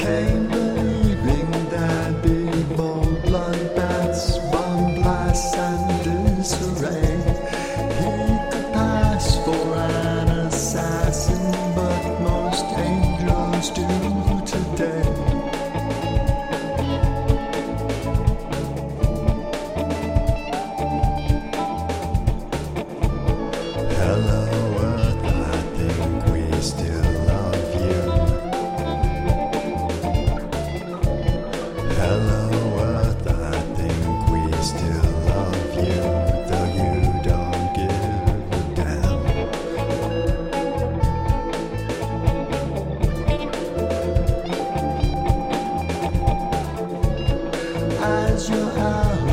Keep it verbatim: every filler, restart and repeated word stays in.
came believing that big bold bloodbaths, bomb blasts and disarray. He could pass for an assassin, but most angels do today. Hello Earth, I think we still love you. Hello Earth, I think we still love you, though you don't give a damn. As your house